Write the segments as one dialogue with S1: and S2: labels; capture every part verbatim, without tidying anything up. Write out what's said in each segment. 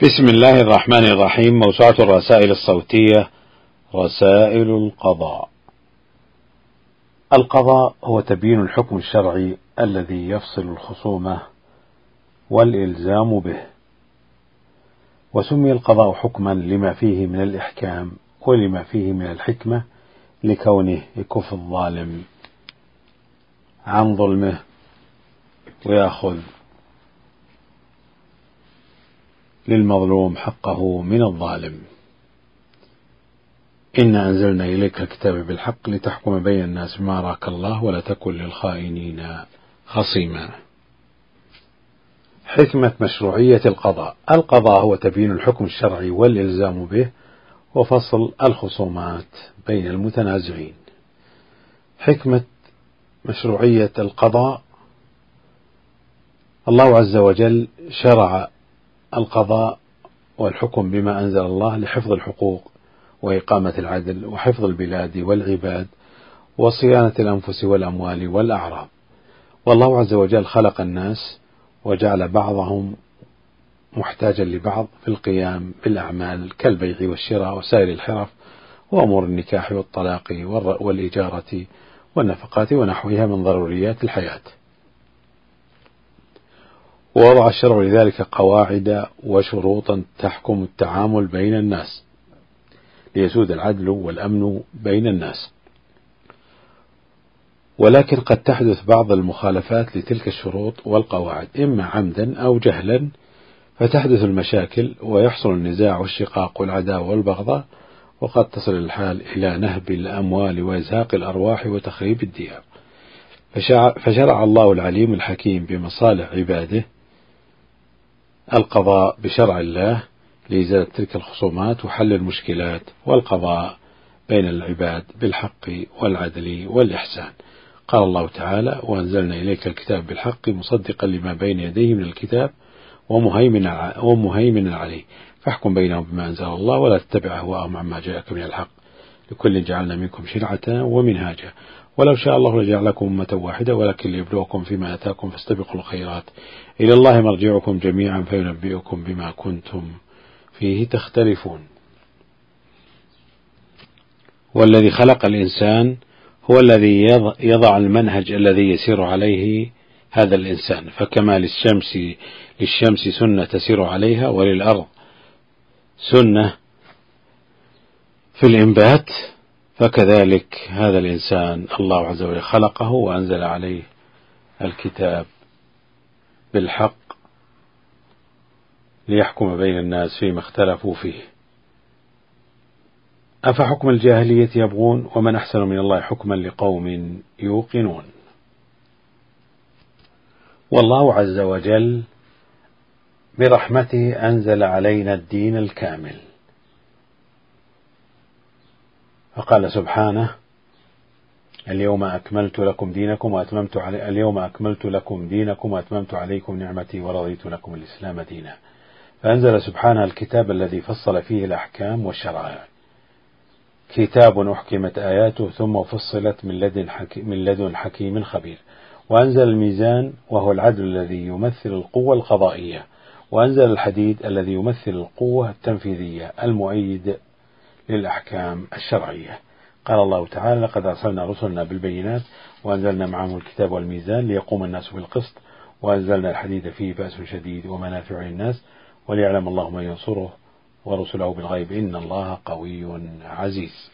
S1: بسم الله الرحمن الرحيم. موسوعة الرسائل الصوتية رسائل القضاء. القضاء هو تبيين الحكم الشرعي الذي يفصل الخصومة والإلزام به، وسمي القضاء حكما لما فيه من الإحكام ولما فيه من الحكمة لكونه يكف الظالم عن ظلمه ويأخذ للمظلوم حقه من الظالم. إنا أنزلنا إليك الكتاب بالحق لتحكم بين الناس بما أراك الله ولا تكن للخائنين خصيما. حكمة مشروعية القضاء. القضاء هو تبيين الحكم الشرعي والإلزام به وفصل الخصومات بين المتنازعين. حكمة مشروعية القضاء: الله عز وجل شرع القضاء والحكم بما أنزل الله لحفظ الحقوق وإقامة العدل وحفظ البلاد والعباد وصيانة الأنفس والأموال والأعراض. والله عز وجل خلق الناس وجعل بعضهم محتاجا لبعض في القيام بالأعمال كالبيع والشراء وسائر الحرف وأمور النكاح والطلاق والإجارة والنفقات ونحوها من ضروريات الحياة. ووضع الشرع لذلك قواعد وشروطا تحكم التعامل بين الناس ليسود العدل والأمن بين الناس، ولكن قد تحدث بعض المخالفات لتلك الشروط والقواعد إما عمدا أو جهلا، فتحدث المشاكل ويحصل النزاع والشقاق والعداوة والبغضاء، وقد تصل الحال إلى نهب الأموال وإزهاق الأرواح وتخريب الديار. فشرع الله العليم الحكيم بمصالح عباده القضاء بشرع الله لإزالة تلك الخصومات وحل المشكلات والقضاء بين العباد بالحق والعدل والإحسان. قال الله تعالى: وأنزلنا إليك الكتاب بالحق مصدقا لما بين يديه من الكتاب ومهيمنا عليه فاحكم بينهم بما أنزل الله ولا تتبع أهواءهم عما جاءك من الحق لكل جعلنا منكم شرعة ومنهاجا ولو شاء الله لجعلكم أمة واحدة ولكن ليبلوكم فيما آتاكم فاستبقوا الخيرات إلى الله مرجعكم جميعا فينبئكم بما كنتم فيه تختلفون. والذي خلق الإنسان هو الذي يضع المنهج الذي يسير عليه هذا الإنسان، فكما للشمس للشمس سنة تسير عليها وللأرض سنة في الإنبات، فكذلك هذا الإنسان الله عز وجل خلقه وأنزل عليه الكتاب بالحق ليحكم بين الناس فيما اختلفوا فيه. أفحكم الجاهلية يبغون ومن أحسن من الله حكما لقوم يوقنون. والله عز وجل برحمته أنزل علينا الدين الكامل، فقال سبحانه: اليوم أكملت لكم دينكم وأتممت علي اليوم أكملت لكم دينكم وأتممت عليكم نعمتي ورضيت لكم الإسلام دينا. فأنزل سبحانه الكتاب الذي فصل فيه الأحكام والشرائع، كتاب أحكمت آياته ثم فصلت من لدن حكيم, من لدن حكيم خبير. وأنزل الميزان وهو العدل الذي يمثل القوة القضائية، وأنزل الحديد الذي يمثل القوة التنفيذية المؤيد للأحكام الشرعية. قال الله تعالى: لقد أرسلنا رسلنا بالبينات وأنزلنا معهم الكتاب والميزان ليقوم الناس بالقسط وأنزلنا الحديد فيه بأس شديد ومنافع للناس وليعلم الله من ينصره ورسله بالغيب إن الله قوي عزيز.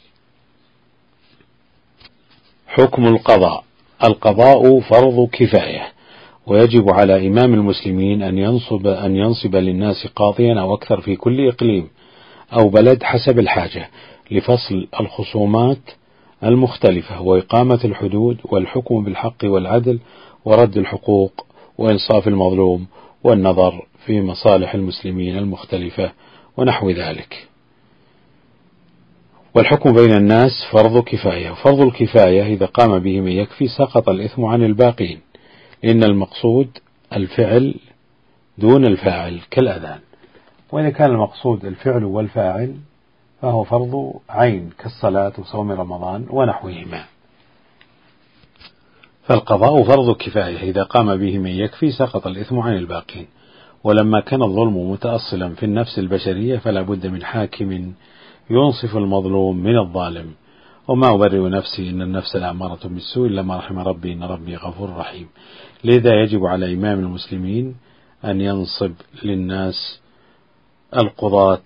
S1: حكم القضاء. القضاء فرض كفاية، ويجب على إمام المسلمين أن ينصب أن ينصب للناس قاضيا أو أكثر في كل إقليم أو بلد حسب الحاجة لفصل الخصومات المختلفة وإقامة الحدود والحكم بالحق والعدل ورد الحقوق وإنصاف المظلوم والنظر في مصالح المسلمين المختلفة ونحو ذلك. والحكم بين الناس فرض كفاية، وفرض الكفاية إذا قام به من يكفي سقط الإثم عن الباقين، لأن المقصود الفعل دون الفاعل كالأذان، وإذا كان المقصود الفعل والفاعل فهو فرض عين كالصلاة وصوم رمضان ونحوهما. فالقضاء فرض كفاية إذا قام به من يكفي سقط الإثم عن الباقين، ولما كان الظلم متأصلا في النفس البشرية فلا بد من حاكم ينصف المظلوم من الظالم. وما أبرئ نفسي إن النفس لأمارة بالسوء إلا ما رحم ربي إن ربي غفور رحيم. لذا يجب على إمام المسلمين أن ينصب للناس القضاة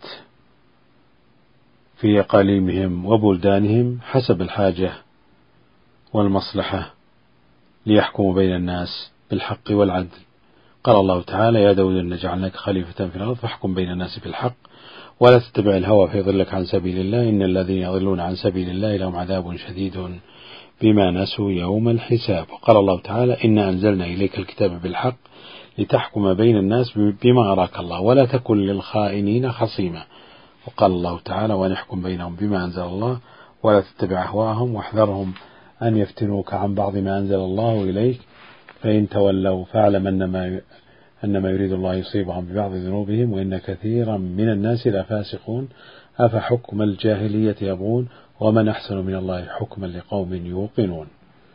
S1: في أقاليمهم وبلدانهم حسب الحاجة والمصلحة ليحكموا بين الناس بالحق والعدل. قال الله تعالى: يا داود إنا جعلناك خليفة في الأرض فاحكم بين الناس بالحق ولا تتبع الهوى فيضلك عن سبيل الله إن الذين يضلون عن سبيل الله لهم عذاب شديد بما نسوا يوم الحساب. وقال الله تعالى: إنا أنزلنا إليك الكتاب بالحق لتحكم بين الناس بما أراك الله ولا تكن للخائنين خصيما. وقال الله تعالى: ونحكم بينهم بما أنزل الله ولا تتبع أهواءهم واحذرهم أن يفتنوك عن بعض ما أنزل الله إليك فإن تولوا فاعلم أنما أنما يريد الله يصيبهم ببعض ذنوبهم وإن كثيرا من الناس لفاسقون أفحكم الجاهلية يبغون ومن أحسن من الله حكما لقوم يوقنون.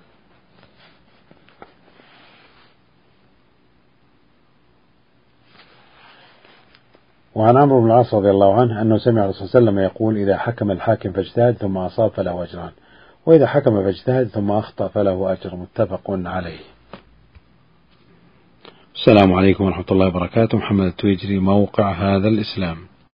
S1: وعن عمرو بن العاص رضي الله عنه أنه سمع الرسول صلى الله عليه وسلم يقول: إذا حكم الحاكم فاجتهد ثم أصاب فله أجران وإذا حكم فاجتهد ثم أخطأ فله أجر. متفق عليه. السلام عليكم ورحمة الله وبركاته. محمد التويجري، موقع هذا الإسلام.